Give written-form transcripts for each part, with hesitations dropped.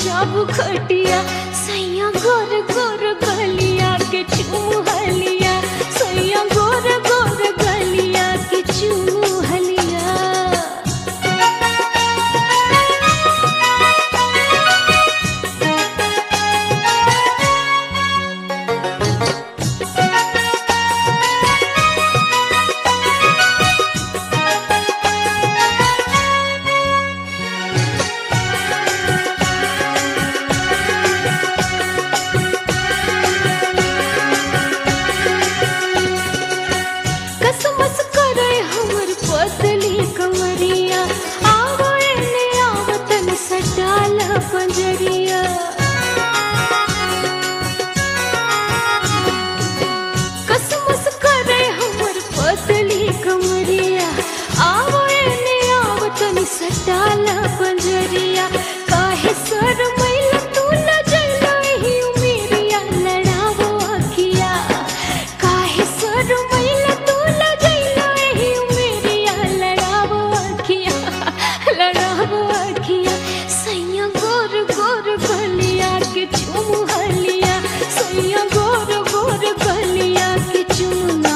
बिछाबू खटिया सैया गोर गोर गलिया के चूहलिया सैया गोर गोर गलिया के चूहलिया। पंजरिया कसमस करे हमर पतली कमरिया आवो एने आव तनी सटाला पंजरिया काहे सर मैला तू न जइलो ही उमेरिया लड़ावो अखिया काहे सर मैला तू न जइलो ही उमेरिया लड़ावो अखिया लड़ावो अखिया सैया गोर गोर गलिया के चुमहलिया सैया गोर गोर गलिया के चुमना।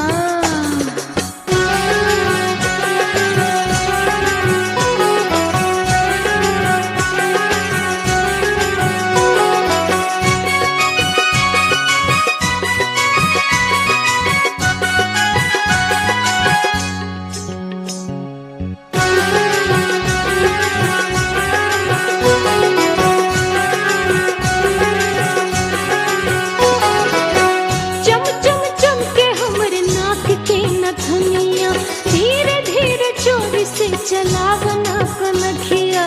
धीरे धीरे चोरी से चलावना कनखिया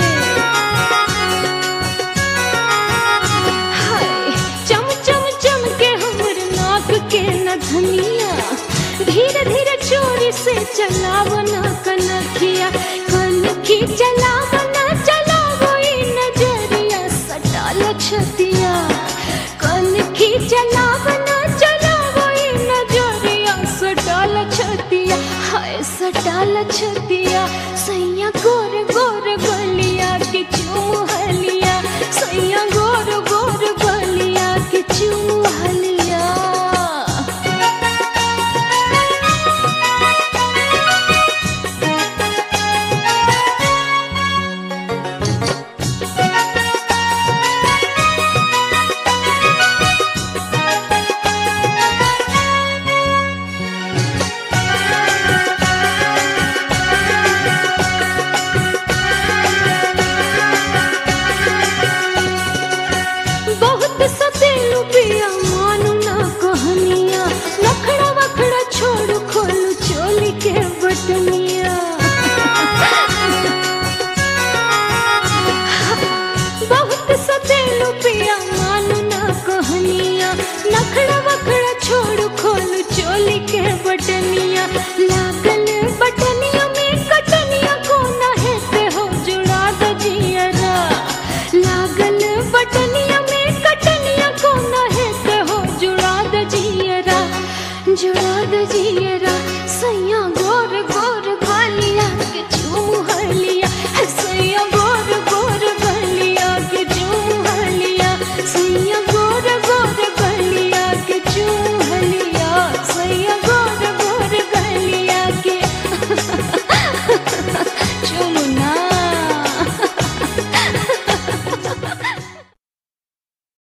हाय चम चम चम के हमर नाक के न धनिया धीरे धीरे चोरी से चलावना कनखिया कनखी चलावना चलावो नजरिया सटाल छतिया कनखी चलावना चलावो नजरिया सटाल छतिया हाय सटाल छतिया सैया गोर गोर